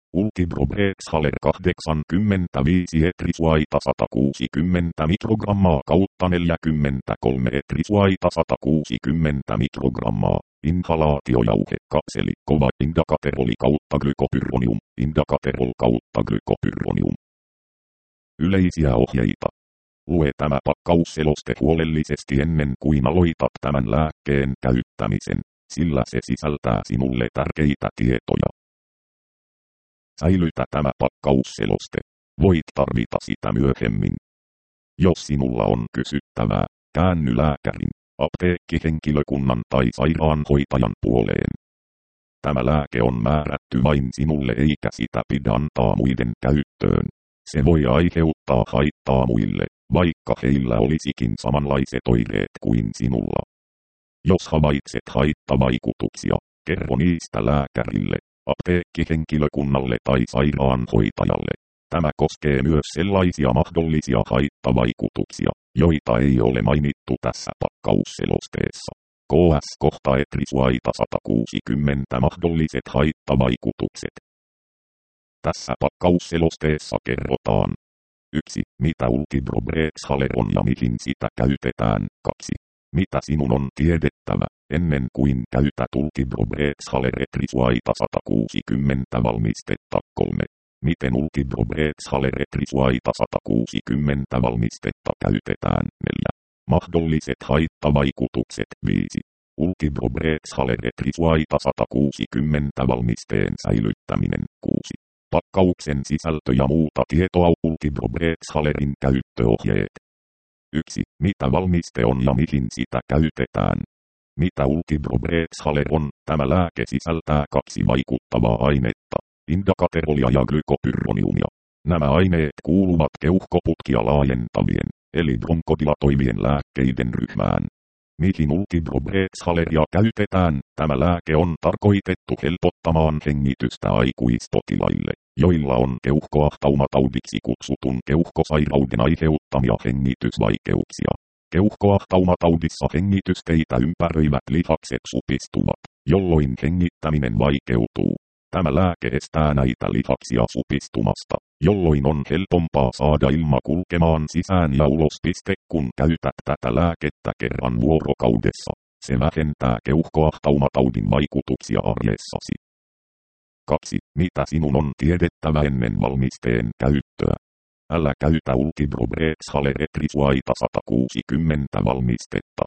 Ultibrobrexhaler 85 etrisuaita 160 mikrogrammaa kautta 43 etrisuaita 160 mikrogrammaa. Inhalaatiojauhe kapseli kova indakateroli kautta glykopyronium, indakaterol kautta glykopyronium. Yleisiä ohjeita. Lue tämä pakkausseloste huolellisesti ennen kuin aloitat tämän lääkkeen käyttämisen, sillä se sisältää sinulle tärkeitä tietoja. Säilytä tämä pakkausseloste. Voit tarvita sitä myöhemmin. Jos sinulla on kysyttävää, käänny lääkärin, apteekkihenkilökunnan tai sairaanhoitajan puoleen. Tämä lääke on määrätty vain sinulle eikä sitä pidä antaa muiden käyttöön. Se voi aiheuttaa haittaa muille, vaikka heillä olisikin samanlaiset oireet kuin sinulla. Jos havaitset haittavaikutuksia, kerro niistä lääkärille, apteekkihenkilökunnalle tai sairaanhoitajalle. Tämä koskee myös sellaisia mahdollisia haittavaikutuksia, joita ei ole mainittu tässä pakkausselosteessa. KS-kohta etrisuaita 160 mahdolliset haittavaikutukset. Tässä pakkausselosteessa kerrotaan 1. Mitä Ultibrobrexhaler on ja mihin sitä käytetään. 2. Mitä sinun on tiedettävä, ennen kuin käytät Ultibrobrexhaler etrisuaita 160 valmistetta. 3. Miten Ultibrobrexhaler etrisuaita 160 valmistetta käytetään. 4. Mahdolliset haittavaikutukset. 5. Ultibrobrexhaler etrisuaita 160 valmisteen säilyttäminen. 6. Pakkauksen sisältö ja muuta tietoa Ultibrobrexhalerin käyttöohjeet. 1. Mitä valmiste on ja mihin sitä käytetään. Mitä Ultibrobrexhaler on? Tämä lääke sisältää 2 vaikuttavaa ainetta, indakaterolia ja glykopyroniumia. Nämä aineet kuuluvat keuhkoputkia laajentavien, eli bronkodilatoivien lääkkeiden ryhmään. Mihin Ultibrobrexhaleria käytetään? Tämä lääke on tarkoitettu helpottamaan hengitystä aikuispotilaille, joilla on keuhkoahtaumataudiksi kutsutun keuhkosairauden aiheuttamia hengitysvaikeuksia. Keuhkoahtaumataudissa hengitysteitä ympäröivät lihakset supistuvat, jolloin hengittäminen vaikeutuu. Tämä lääke estää näitä lihaksia supistumasta, jolloin on helpompaa saada ilma kulkemaan sisään ja ulos. Kun käytät tätä lääkettä kerran vuorokaudessa, se vähentää keuhkoahtaumataudin vaikutuksia arjessasi. 2. Mitä sinun on tiedettävä ennen valmisteen käyttöä? Älä käytä Ultibrobrexhaler etrisuaita 160 valmistetta.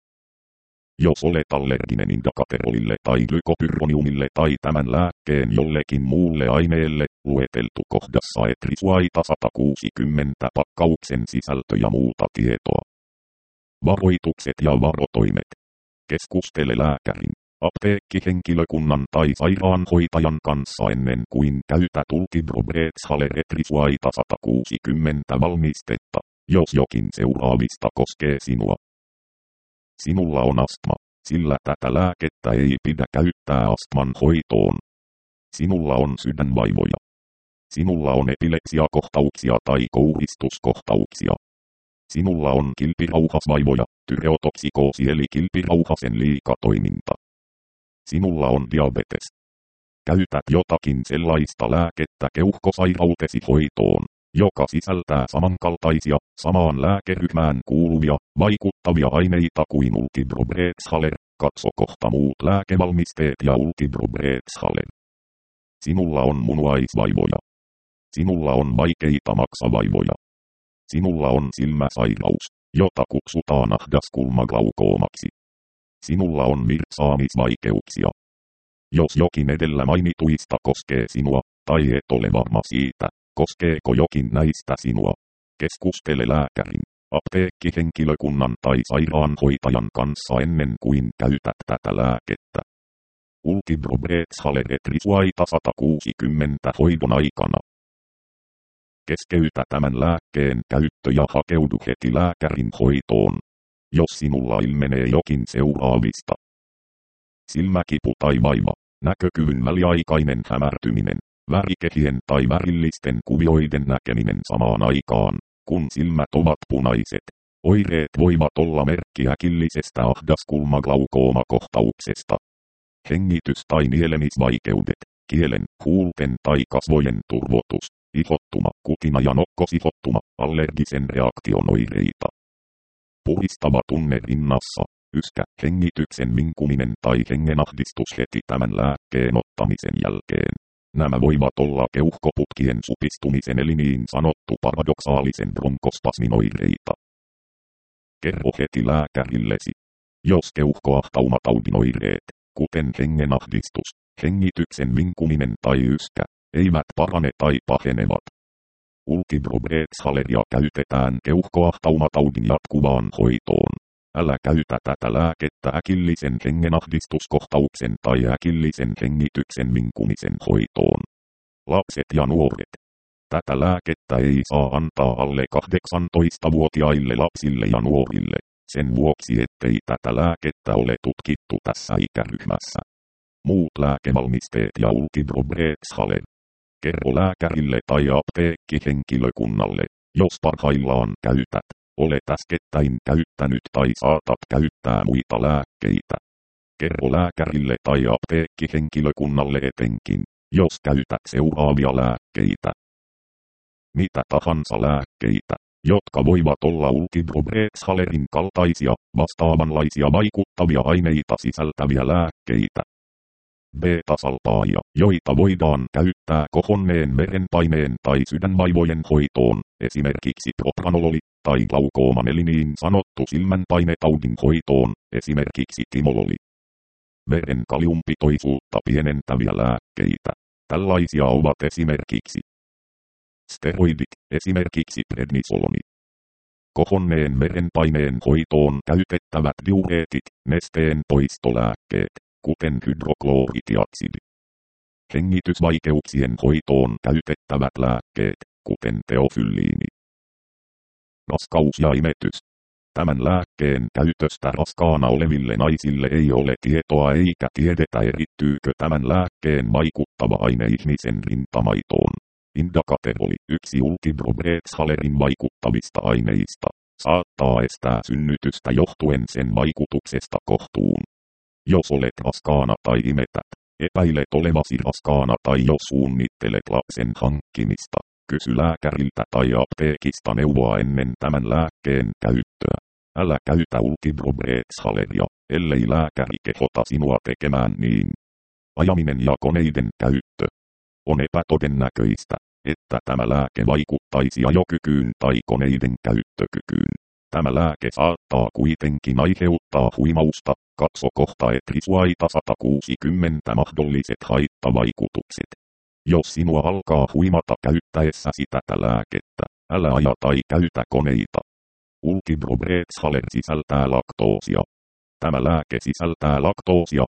Jos olet allerginen indakaterolille tai glykopyroniumille tai tämän lääkkeen jollekin muulle aineelle, lueteltu kohdassa etrisuaita 160 pakkauksen sisältö ja muuta tietoa. Varoitukset ja varotoimet. Keskustele lääkärin, apteekkihenkilökunnan tai sairaanhoitajan kanssa ennen kuin käytät Ultibrobrexhaler etrisuaita 160 valmistetta, jos jokin seuraavista koskee sinua. Sinulla on astma, sillä tätä lääkettä ei pidä käyttää astman hoitoon. Sinulla on sydänvaivoja. Sinulla on epilepsiakohtauksia tai kouristuskohtauksia. Sinulla on kilpirauhasvaivoja, tyreotoksikoosi eli kilpirauhasen liikatoiminta. Sinulla on diabetes. Käytät jotakin sellaista lääkettä keuhkosairautesi hoitoon, joka sisältää samankaltaisia, samaan lääkeryhmään kuuluvia, vaikuttavia aineita kuin Ultibrobrexhaler. Katso kohta muut lääkevalmisteet ja Ultibrobrexhaler. Sinulla on munuaisvaivoja. Sinulla on vaikeita maksavaivoja. Sinulla on silmäsairaus, jota kutsutaan ahdaskulmaglaukoomaksi. Sinulla on virtsaamisvaikeuksia. Jos jokin edellä mainituista koskee sinua, tai et ole varma siitä, koskeeko jokin näistä sinua, keskustele lääkärin, apteekkihenkilökunnan tai sairaanhoitajan kanssa ennen kuin käytät tätä lääkettä. Ultibrobrexhaler etrisuaita 160 hoidon aikana. Keskeytä tämän lääkkeen käyttö ja hakeudu heti lääkärin hoitoon, jos sinulla ilmenee jokin seuraavista. Silmäkipu tai vaiva, näkökyvyn väliaikainen hämärtyminen, värikehien tai värillisten kuvioiden näkeminen samaan aikaan, kun silmät ovat punaiset. Oireet voivat olla merkki äkillisestä ahdaskulmaglaukooma-kohtauksesta. Hengitys- tai nielemisvaikeudet, kielen, huulten tai kasvojen turvotus, ihottuma, kutina ja nokkosihottuma, allergisen reaktion oireita. Puristava tunne rinnassa, yskä, hengityksen vinkuminen tai hengenahdistus heti tämän lääkkeen ottamisen jälkeen. Nämä voivat olla keuhkoputkien supistumisen eli niin sanottu paradoksaalisen bronkospasmin oireita. Kerro heti lääkärillesi. Jos keuhkoahtaumatautin oireet, kuten hengenahdistus, hengityksen vinkuminen tai yskä, eivät parane tai pahenevat. Ultibrobrexaleria käytetään keuhkoahtaumatautin jatkuvaan hoitoon. Älä käytä tätä lääkettä äkillisen hengenahdistuskohtauksen tai äkillisen hengityksen vinkumisen hoitoon. Lapset ja nuoret. Tätä lääkettä ei saa antaa alle 18-vuotiaille lapsille ja nuorille, sen vuoksi ettei tätä lääkettä ole tutkittu tässä ikäryhmässä. Muut lääkevalmisteet ja Ultibrobrexale. Kerro lääkärille tai apteekkihenkilökunnalle, jos parhaillaan käytät, olet äskettäin käyttänyt tai saatat käyttää muita lääkkeitä. Kerro lääkärille tai apteekkihenkilökunnalle etenkin, jos käytät seuraavia lääkkeitä. Mitä tahansa lääkkeitä, jotka voivat olla Ultibrobrexalerin kaltaisia, vastaavanlaisia vaikuttavia aineita sisältäviä lääkkeitä. Beta-salpaaja, joita voidaan käyttää kohonneen verenpaineen tai sydänvaivojen hoitoon, esimerkiksi propranololi, tai glaukooman eli niin sanottu silmänpainetaudin hoitoon, esimerkiksi timololi. Veren kaliumpitoisuutta pienentäviä lääkkeitä. Tällaisia ovat esimerkiksi steroidit, esimerkiksi prednisoloni. Kohonneen verenpaineen hoitoon käytettävät diureetit, nesteen poistolääkkeet, kuten hydrokloritiatsidi. Hengitysvaikeuksien hoitoon käytettävät lääkkeet, kuten teofylliini. Raskaus ja imetys. Tämän lääkkeen käytöstä raskaana oleville naisille ei ole tietoa eikä tiedetä erittyykö tämän lääkkeen vaikuttava aine ihmisen rintamaitoon. Indakateroli, yksi Ultibrobrexalerin vaikuttavista aineista, saattaa estää synnytystä johtuen sen vaikutuksesta kohtuun. Jos olet raskaana tai imetät, epäilet olevasi raskaana tai jos suunnittelet lapsen hankkimista, kysy lääkäriltä tai apteekista neuvoa ennen tämän lääkkeen käyttöä. Älä käytä Ultibrobrexaleria, ellei lääkäri kehota sinua tekemään niin. Ajaminen ja koneiden käyttö. On epätodennäköistä, että tämä lääke vaikuttaisi ajokykyyn tai koneiden käyttökykyyn. Tämä lääke saattaa kuitenkin aiheuttaa huimausta, katso kohta Etrisuaita 160 mahdolliset haittavaikutukset. Jos sinua alkaa huimata käyttäessäsi tätä lääkettä, älä aja tai käytä koneita. Ultibrobrexale sisältää laktoosia. Tämä lääke sisältää laktoosia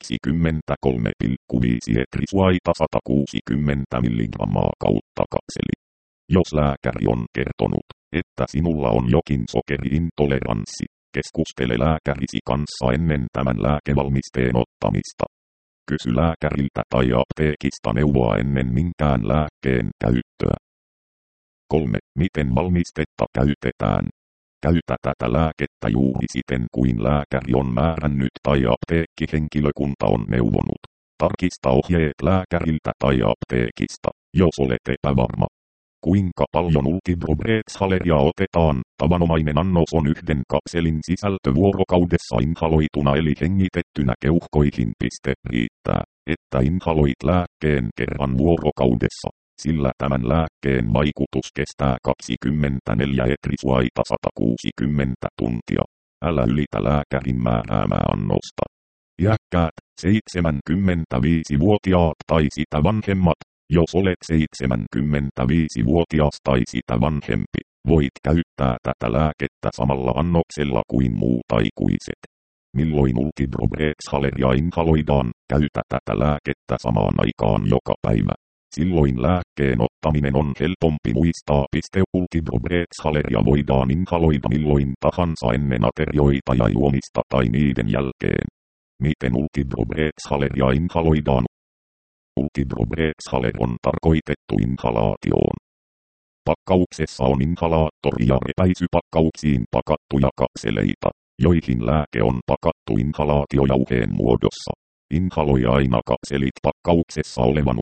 23,5 Etrisuaita 160 mg kautta kapseli. Jos lääkäri on kertonut, että sinulla on jokin sokeriintoleranssi, keskustele lääkärisi kanssa ennen tämän lääkevalmisteen ottamista. Kysy lääkäriltä tai apteekista neuvoa ennen minkään lääkkeen käyttöä. 3. Miten valmistetta käytetään? Käytä tätä lääkettä juuri siten kuin lääkäri on määrännyt tai apteekkihenkilökunta on neuvonut. Tarkista ohjeet lääkäriltä tai apteekista, jos olet epävarma. Kuinka paljon Ultibrobrexaleria otetaan? Tavanomainen annos on 1 kapselin sisältö vuorokaudessa inhaloituna eli hengitettynä keuhkoihin. Riittää, että inhaloit lääkkeen kerran vuorokaudessa, sillä tämän lääkkeen vaikutus kestää 24 Etrisuaita 160 tuntia. Älä ylitä lääkärin määräämää annosta. Iäkkäät, 75-vuotiaat tai sitä vanhemmat, jos olet 75-vuotias tai sitä vanhempi, voit käyttää tätä lääkettä samalla annoksella kuin muut aikuiset. Milloin Ultibrobrexaleria inhaloidaan, käytä tätä lääkettä samaan aikaan joka päivä. Silloin lääkkeen ottaminen on helpompi muistaa. Ultibrobrexaleria voidaan inhaloida milloin tahansa ennen aterioita ja juomista tai niiden jälkeen. Miten Ultibrobrexaleria inhaloidaan? Ultibrobrexale on tarkoitettu inhalaatioon. Pakkauksessa on inhalaattori ja repäisypakkauksiin pakattuja kapseleita, joihin lääke on pakattu inhalaatiojauheen muodossa. Inhaloi aina kapselit pakkauksessa olevan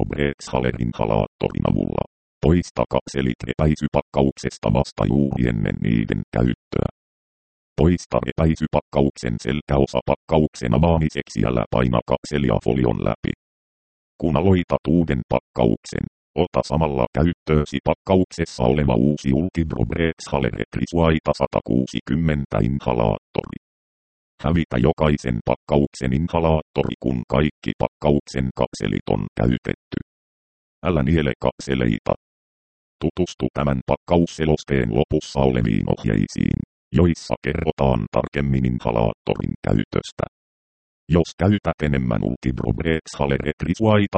Ultibrobrexhaler-inhalaattorin avulla. Poista kapselit epäisypakkauksesta vasta juuri ennen niiden käyttöä. Poista epäisypakkauksen selkäosa pakkauksen avaamiseksi ja paina kapselia folion läpi. Kun aloitat uuden pakkauksen, ota samalla käyttöösi pakkauksessa oleva uusi Ultibrobrexhaler Etrisuaita 160 inhalaattori. Hävitä jokaisen pakkauksen inhalaattori, kun kaikki pakkauksen kapselit on käytetty. Älä niele kapseleita. Tutustu tämän pakkausselosteen lopussa oleviin ohjeisiin, joissa kerrotaan tarkemmin inhalaattorin käytöstä. Jos käytät enemmän Ultibrobrexhaler Etrisuaita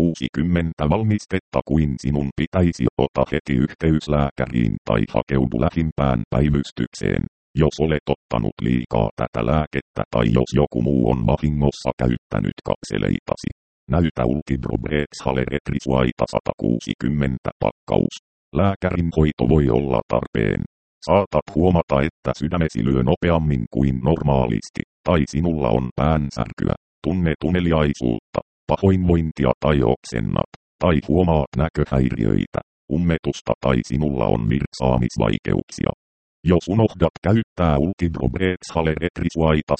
160 valmistetta kuin sinun pitäisi, ota heti yhteys lääkäriin tai hakeudu lähimpään päivystykseen, jos olet ottanut liikaa tätä lääkettä tai jos joku muu on vahingossa käyttänyt kapseleitasi. Näytä Ultibrobrexhaler Etrisuaita 160 pakkaus. Lääkärin hoito voi olla tarpeen. Saatat huomata, että sydämesi lyö nopeammin kuin normaalisti, tai sinulla on päänsärkyä, tunne tuneliaisuutta, pahoinvointia tai oksennat, tai huomaat näköhäiriöitä, ummetusta tai sinulla on virtsaamisvaikeuksia. Jos unohdat käyttää Ultibrobrexhaler Etrisuaita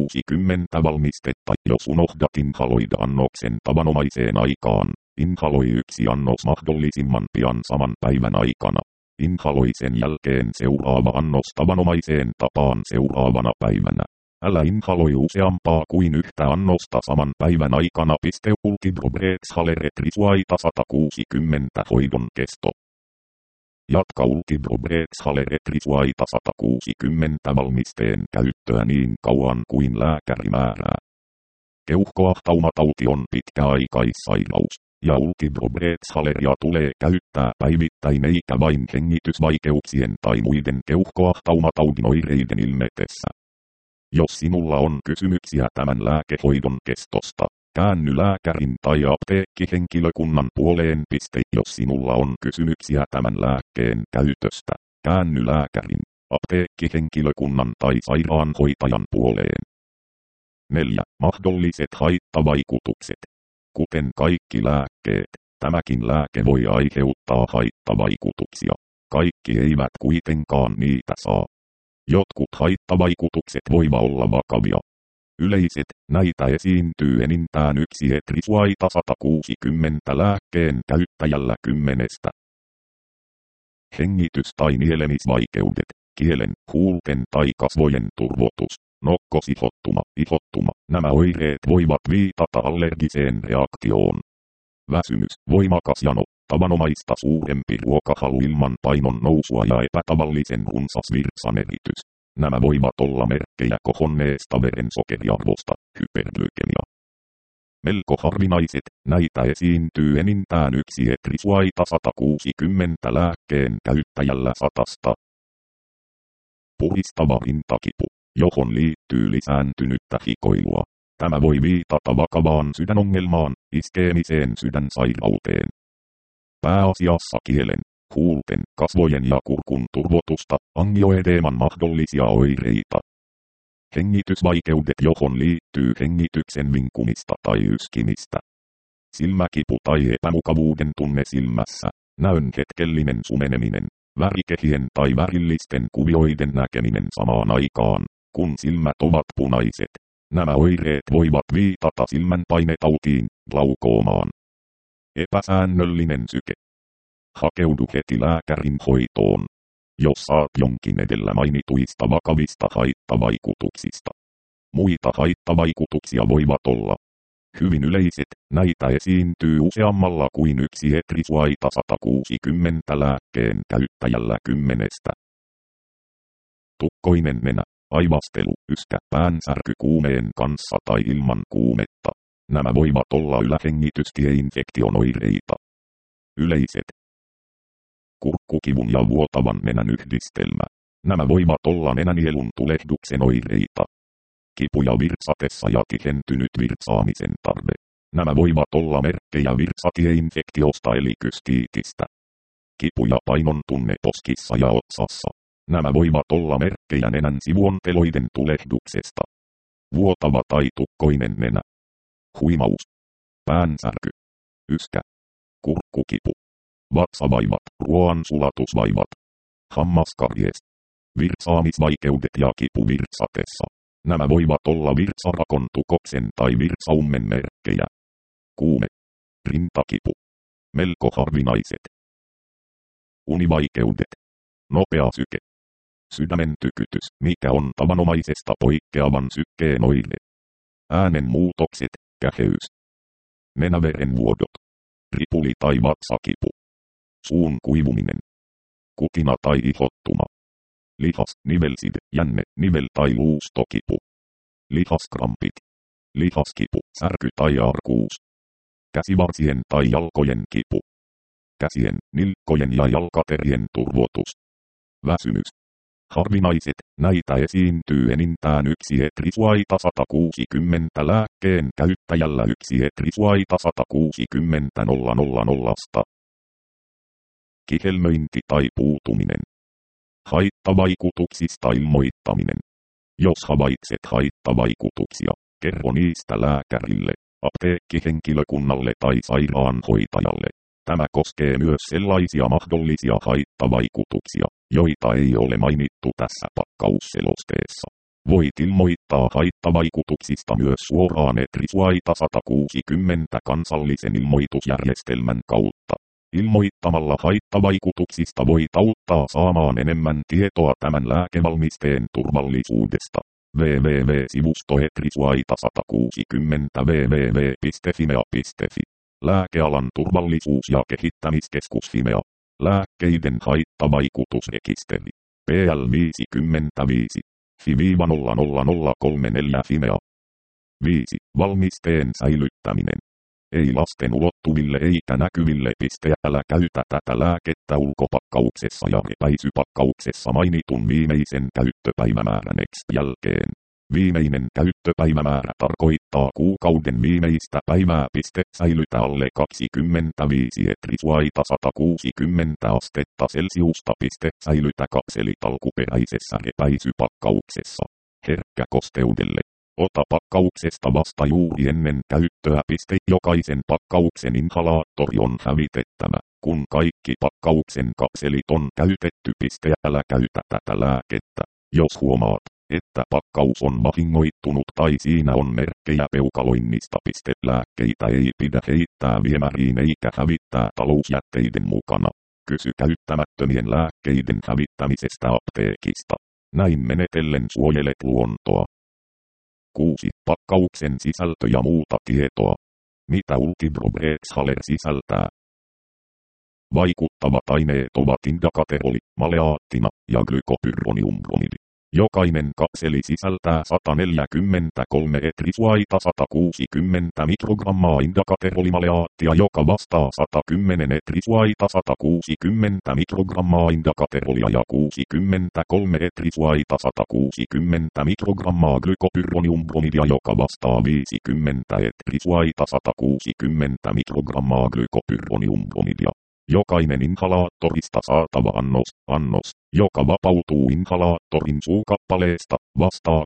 160 valmistetta, jos unohdat inhaloida annoksen tavanomaiseen aikaan, inhaloi yksi annos mahdollisimman pian saman päivän aikana. Inhaloi sen jälkeen seuraava annos tavanomaiseen tapaan seuraavana päivänä. Älä inhaloi useampaa kuin yhtä annosta saman päivän aikana. Ultibrobrexhaler Etrisuaita 160 hoidon kesto. Jatka Ultibrobrexhaler Etrisuaita 160 valmisteen käyttöä niin kauan kuin lääkäri määrää. Keuhkoahtaumatauti on pitkäaikaissairaus, ja Ultibrobrexhaleria tulee käyttää päivittäin eikä vain hengitysvaikeuksien tai muiden keuhkoahtaumataudin oireiden ilmetessä. Jos sinulla on kysymyksiä tämän lääkehoidon kestosta, käänny lääkärin tai apteekkihenkilökunnan puoleen. Jos sinulla on kysymyksiä tämän lääkkeen käytöstä, käänny lääkärin, apteekkihenkilökunnan tai sairaanhoitajan puoleen. 4. Mahdolliset haittavaikutukset. Kuten kaikki lääkkeet, tämäkin lääke voi aiheuttaa haittavaikutuksia. Kaikki eivät kuitenkaan niitä saa. Jotkut haittavaikutukset voivat olla vakavia. Yleiset, näitä esiintyy enintään yksi Etrisuaita 160 lääkkeen käyttäjällä 10. Hengitys- tai nielemisvaikeudet, kielen, huulten tai kasvojen turvotus, nokkosihottuma, nämä oireet voivat viitata allergiseen reaktioon. Väsymys, voimakas jano, tavanomaista suurempi ruokahalu ilman painon nousua ja epätavallisen runsas virtsaneritys. Nämä voivat olla merkkejä kohonneesta verensokeriarvosta, hyperglykemia. Melko harvinaiset, näitä esiintyy enintään yksi Etrisuaita 160 lääkkeen käyttäjällä 100. Puristava rintakipu, johon liittyy lisääntynyttä hikoilua. Tämä voi viitata vakavaan sydänongelmaan, iskeemiseen sydänsairauteen. Pääasiassa kielen, huulten, kasvojen ja kurkun turvotusta, angioedeeman mahdollisia oireita. Hengitysvaikeudet, johon liittyy hengityksen vinkumista tai yskimistä. Silmäkipu tai epämukavuuden tunne silmässä, näön hetkellinen sumeneminen, värikehien tai värillisten kuvioiden näkeminen samaan aikaan, kun silmät ovat punaiset. Nämä oireet voivat viitata silmänpainetautiin, glaukoomaan. Epäsäännöllinen syke. Hakeudu heti lääkärin hoitoon, jos saat jonkin edellä mainituista vakavista haittavaikutuksista. Muita haittavaikutuksia voivat olla hyvin yleiset, näitä esiintyy useammalla kuin yksi Etrisuaita 160 lääkkeen käyttäjällä 10. Tukkoinen nenä, aivastelu, yskä, päänsärky kuumeen kanssa tai ilman kuumetta. Nämä voivat olla ylähengitystieinfektion oireita. Yleiset. Kurkkukivun ja vuotavan nenän yhdistelmä. Nämä voivat olla nenänielun tulehduksen oireita. Kipuja virtsatessa ja tihentynyt virtsaamisen tarve. Nämä voivat olla merkkejä virtsatieinfektiosta eli kystiitistä. Kipu ja painon tunne poskissa ja otsassa. Nämä voivat olla merkkejä nenän sivuonteloiden tulehduksesta. Vuotava tai tukkoinen nenä. huimaus, päänsärky, yskä, kurkkukipu, vatsavaivat, ruoansulatusvaivat, hammaskarjes, virtsaamisvaikeudet ja kipu virtsatessa. Nämä voivat olla virtsarakon tukoksen tai virtsaummen merkkejä. Kuume, rintakipu, melko harvinaiset. Univaikeudet, nopea syke, sydämen tykytys, mikä on tavanomaisesta poikkeavan sykkeen oire. Äänen muutokset, käheys, nenäverenvuodot, ripuli tai vatsakipu, suun kuivuminen, kutina tai ihottuma, lihas, nivelsid, jänne, nivel tai luustokipu, lihaskrampit, lihaskipu, särky tai arkuus, käsivarsien tai jalkojen kipu, käsien, nilkkojen ja jalkaterien turvotus, väsymys. Harvinaiset, näitä esiintyy enintään 1 etrisuaita 160 lääkkeen käyttäjällä 1 etrisuaita 160 000. Kihelmöinti tai puutuminen. Haittavaikutuksista ilmoittaminen. Jos havaitset haittavaikutuksia, kerro niistä lääkärille, apteekkihenkilökunnalle tai sairaanhoitajalle. Tämä koskee myös sellaisia mahdollisia haittavaikutuksia, joita ei ole mainittu tässä pakkausselosteessa. Voit ilmoittaa haittavaikutuksista myös suoraan etrisuaita 160 kansallisen ilmoitusjärjestelmän kautta. Ilmoittamalla haittavaikutuksista voit auttaa saamaan enemmän tietoa tämän lääkevalmisteen turvallisuudesta. www.sivusto etrisuaita 160 www.fimea.fi. Lääkealan turvallisuus- ja kehittämiskeskus Fimea. Lääkkeiden haittavaikutusrekisteri. PL 55. FI-00034 Fimea. 5. Valmisteen säilyttäminen. Ei lasten ulottuville eikä näkyville. Älä käytä tätä lääkettä ulkopakkauksessa ja repäisypakkauksessa mainitun viimeisen käyttöpäivämäärän jälkeen. Viimeinen käyttöpäivämäärä tarkoittaa kuukauden viimeistä päivää. Säilytä alle 25 etrisuaita 160 astetta Celsiusta. Säilytä kapselit alkuperäisessä repäisypakkauksessa. Herkkä kosteudelle. Ota pakkauksesta vasta juuri ennen käyttöä. Jokaisen pakkauksen inhalaattori on hävitettävä. Kun kaikki pakkauksen kapselit on käytetty. Älä käytä tätä lääkettä. Jos huomaat, että pakkaus on vahingoittunut tai siinä on merkkejä peukaloinnista. Lääkkeitä ei pidä heittää viemäriin eikä hävittää talousjätteiden mukana. Kysy käyttämättömien lääkkeiden hävittämisestä apteekista. Näin menetellen suojelet luontoa. 6. Pakkauksen sisältö ja muuta tietoa. Mitä Ultibrobrexhaler sisältää? Vaikuttavat aineet ovat indakateroli, maleaattina ja glykopyrroniumbromidi. Jokainen kapseli sisältää 143 etrisuaita 160 mikrogrammaa indakaterolimaleaattia, joka vastaa 110 etrisuaita 160 mikrogrammaa indakaterolia ja 63 etrisuaita 160 mikrogrammaa glykopyrroniumbromidia, joka vastaa 50 etrisuaita 160 mikrogrammaa glykopyrroniumbromidia. Jokainen inhalaattorista saatava annos, joka vapautuu inhalaattorin suukappaleesta, vastaa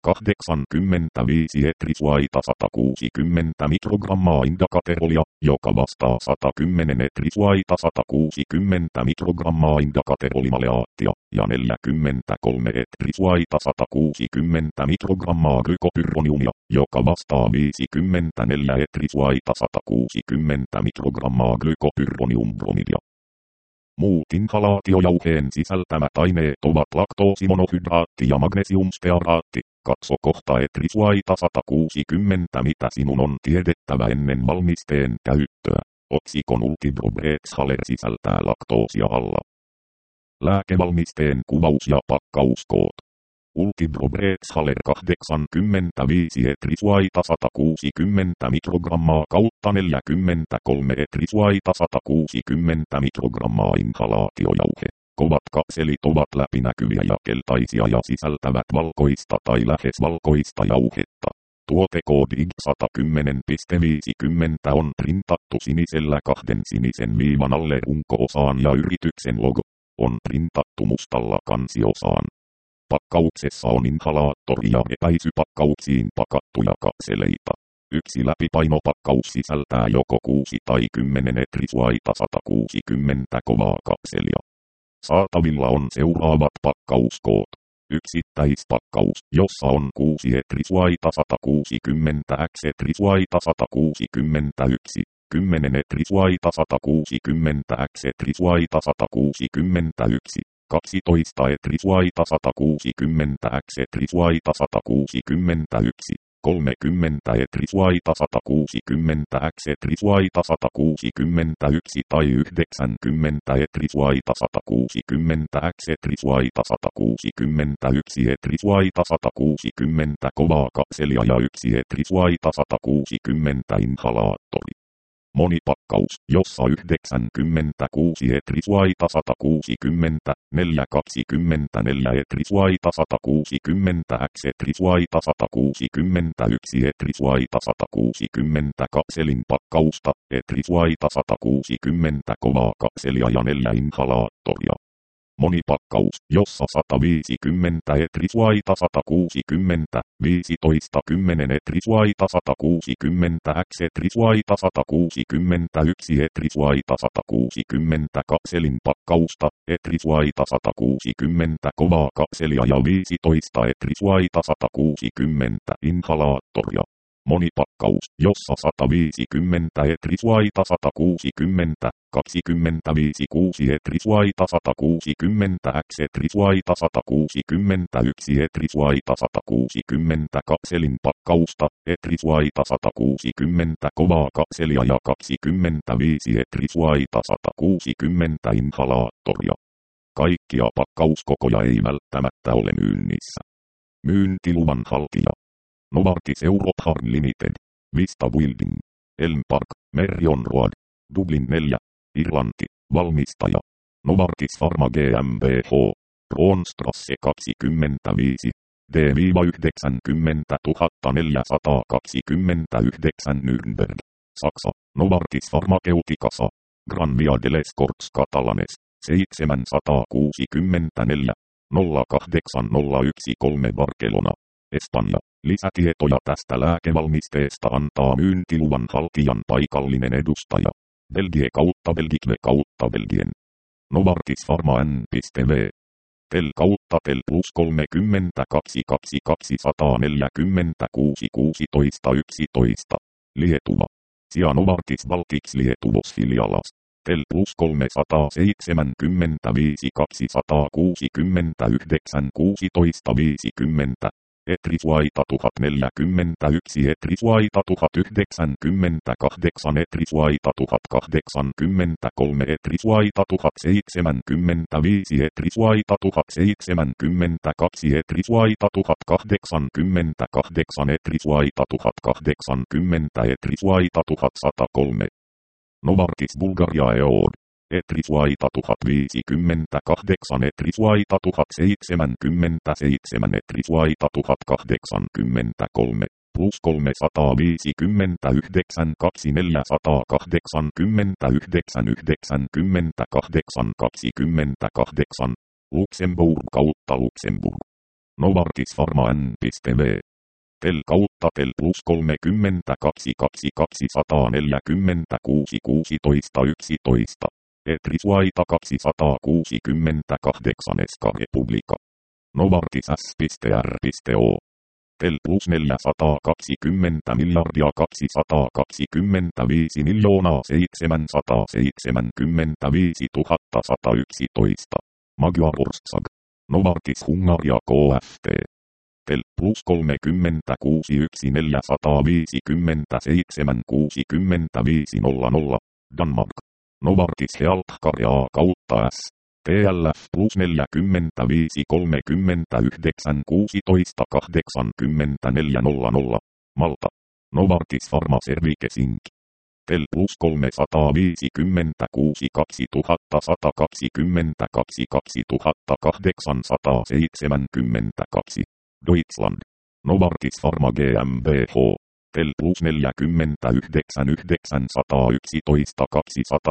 85 etrisuaita 160 mikrogrammaa indakaterolia, joka vastaa 110 etrisuaita 160 mikrogrammaa indakaterolimaleaattia, ja 43 etrisuaita 160 mikrogrammaa glykopyrroniumia, joka vastaa 54 etrisuaita 160 mikrogrammaa glykopyrroniumbromidia. Muut inhalaatiojauheen sisältämät aineet ovat laktoosimonohydraatti ja magnesiumstearaatti. Katso kohta etrisuaita 160, mitä sinun on tiedettävä ennen valmisteen käyttöä. Otsikon Ultibrobrexhaler sisältää laktoosia alla. Lääkevalmisteen kuvaus ja pakkauskoot. Ultibrobrexhaler 85 etrisuaita 160 mikrogrammaa kautta 43 etrisuaita 160 mikrogrammaa inhalaatiojauhe. Kovat kapselit ovat läpinäkyviä ja keltaisia ja sisältävät valkoista tai lähes valkoista jauhetta. Tuotekoodi 110.50 on printattu sinisellä 2 sinisen viivan alle runko-osaan ja yrityksen logo on printattu mustalla kansiosaan. Pakkauksessa on inhalaattori ja repäisypakkauksiin pakattuja kapseleita. Yksi läpipainopakkaus sisältää joko 6 tai 10 etrisuaita 160 kovaa kapselia. Saatavilla on seuraavat pakkauskoot. Yksittäispakkaus, jossa on 6 etrisuaita 160 x etrisuaita 161, 10 etrisuaita 160 x etrisuaita 161, 12 etrisuaita 160 x etrisuaita 161, 30 etrisuaita 160 x etrisuaita 161 tai 90 etrisuaita 160 x etrisuaita 161 etrisuaita 160 kovaa kapselia ja 1 etrisuaita 160 inhalaattori. Monipakkaus, jossa 96 etrisuaita 160, 424 etrisuaita 160 x etrisuaita 161 etrisuaita 160 kapselin pakkausta, etrisuaita 160 kovaa kapselia ja 4 inhalaattoria. Monipakkaus, jossa 150 etrisuaita 160, 15 10 etrisuaita 160 x etrisuaita 161 etrisuaita 160 kapselin pakkausta, etrisuaita 160 kovaa kapselia ja 15 etrisuaita 160 inhalaattoria. Monipakkaus, jossa 150 etrisuaita 160, 25 6 etrisuaita 160 x etrisuaita 161 etrisuaita 160 kapselin pakkausta, etrisuaita 160 kovaa kapselia ja 25 etrisuaita 160 inhalaattoria. Kaikkia pakkauskokoja ei välttämättä ole myynnissä. Myyntiluvan haltija. Novartis Europe Limited, Vista Building, Elm Park, Merrion Road, Dublin 4, Irlanti, valmistaja, Novartis Pharma GmbH, Roonstrasse 25, D-90429 Nürnberg, Saksa, Novartis Pharmaceuticasa, Gran Via de les Corts Catalanes, 764, 08013 Barcelona, Espanja. Lisätietoja tästä lääkevalmisteesta antaa myyntiluvan haltijan paikallinen edustaja. Belgie / Belgique / Belgien. Novartis Pharma N.V. Tel / Tel plus 32 22 146 16 11. Lietuva. Sia Novartis Baltics Lietuvos filialas. Tel plus 375 269 16 50. Etrisuaita 1041 Etrisuaita 1098 Etrisuaita 1083 Etrisuaita 1075 Etrisuaita 1072 Etrisuaita 1088 Etrisuaita 1080 Etrisuaita 1103 Novartis Bulgaria EOD Etrisuaita 1058 Etrisuaita 1077 Etrisuaita 1083 plus 359 2489 98 28 Luxemburg / Luxemburg. Novartis Pharma N.V. Tel / Tel plus 32 22 146 16 11. Etrisuaita 268 Eska Republika. Novartis S.R.O. Tel plus 420 miljardia 225 miljoonaa 775 111. Magyar Orsag. Novartis Hungaria Kft. Tel plus 36 457 65 00. Danmark. Novartis Healthcare / S. TLF plus 45 39 16 84 00. Malta. Novartis Pharmacervices Inc. Tel plus 356 2122 2872. Deutschland. Novartis Pharma GmbH. Tel plus 49 911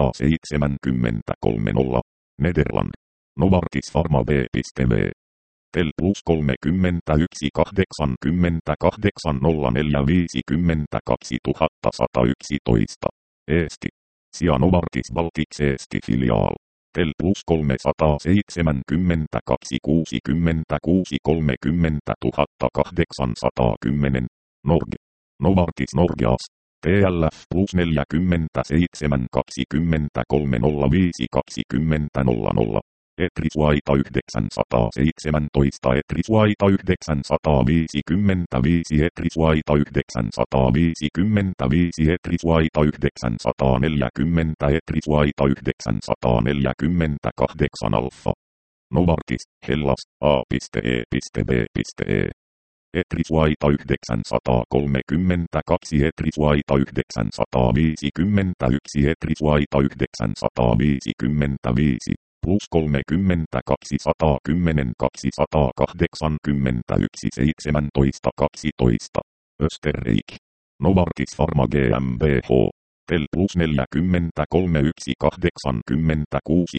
273 0. Nederland. Novartis Pharma B.V. Tel plus 31 88 04 52 2111. Eesti. Sia Novartis Baltics Eesti filiaal. Tel plus 372 66 30 810. Norge. Novartis Norgeas. TLF plus 47 20 305 20 00. Etrisvaita 917 Etrisvaita 955 Etrisvaita 955 Etrisvaita 940 Etrisvaita 948 Alfa. Novartis, Hellas, A.E.B.E. Etrisvaita 932 Etrisvaita 951 Etrisvaita 955 plus 30 210 281 17 12. Österreich. Novartis Pharma GmbH. Tel plus 43 186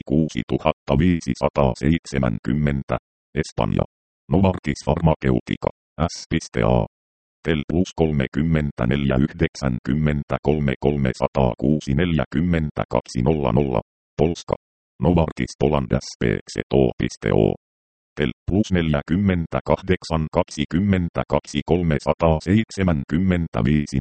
6570. Espanja. Novartis Pharmaceutica. S.A. Tel plus 34 90 306 40 200. Polska. Novartis Poland S.P.O. Tel plus 48 22 375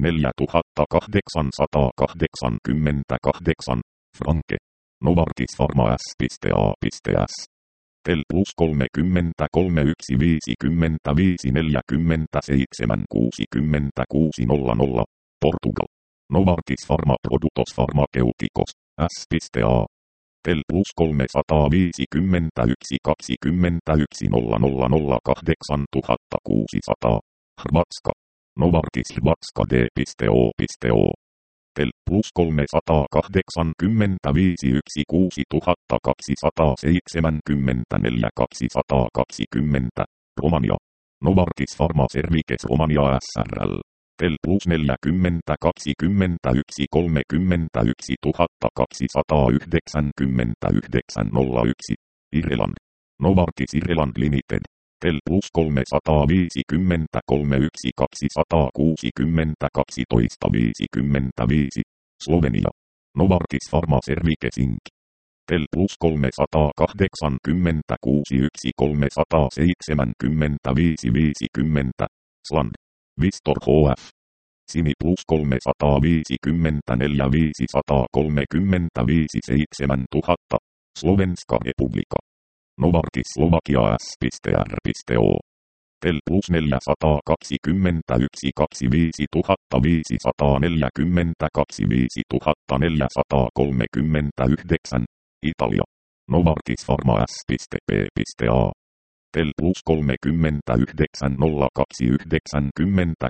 4888. Franke. Novartis Pharma S.A.S. Tel plus 33 1 50 47 66 00. Portugal. Novartis Pharma Productos Pharmaceuticos S.A. Tel plus 351 21 000 8600. Hrvatska. Novartis Hrvatska D.O. Tel plus 385 16 274 220. Romania. Novartis Pharma Services Romania S.R.L. Tel plus 40 21 31 299 01. Irland. Novartis Irland Limited. Tel plus 350 31 260 12 55. Slovenia. Novartis Pharma Services Inc. Tel plus 386 375 50. Sland. Vistor HF. Simi plus 354 535 7000. Slovenska Republika. Novartis Slovakia S.R.O. Tel plus 421 25 540 25 439. Italia. Novartis Pharma S.P.A. Tel plus 39 02 90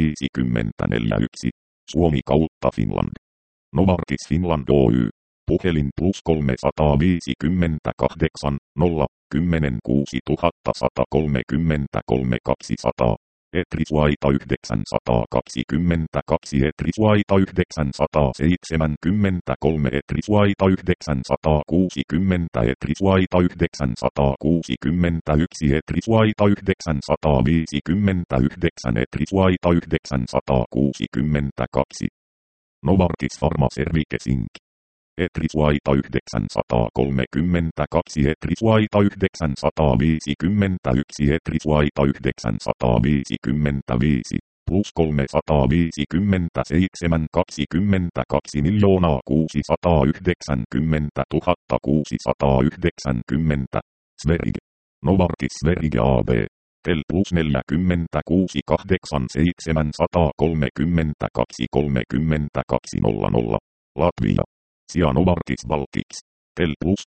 6 Suomi kautta Finland. Novartis Finland Oy. Puhelin plus 358 0 10 6133 200. Etrisvaita 922 Etrisvaita 973 Etrisvaita 960 Etrisvaita 961 Etrisvaita 959 Etrisvaita 962. Novartis Pharma Services Inc. Etrisvaita 932 Etrisvaita 951 Etrisvaita 955 plus 357 22 690 690. Sverige. Novartis Sverige AB. Tel plus 46 87 132 30 200. Latvia. Sia Novartis Baltics. Tel plus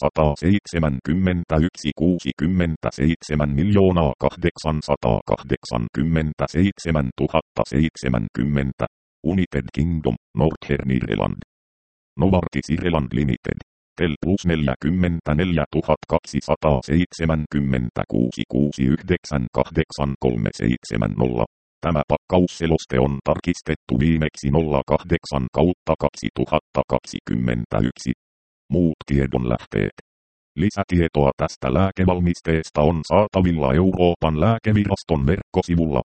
371 67 887 070. United Kingdom, Northern Ireland. Novartis Ireland Limited. Tel plus 44 276 669 8370. Tämä pakkausseloste on tarkistettu viimeksi 08/2021. Muut tiedonlähteet. Lisätietoa tästä lääkevalmisteesta on saatavilla Euroopan lääkeviraston verkkosivulla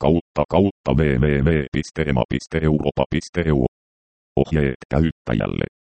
http://www.ema.europa.eu. Ohjeet käyttäjälle.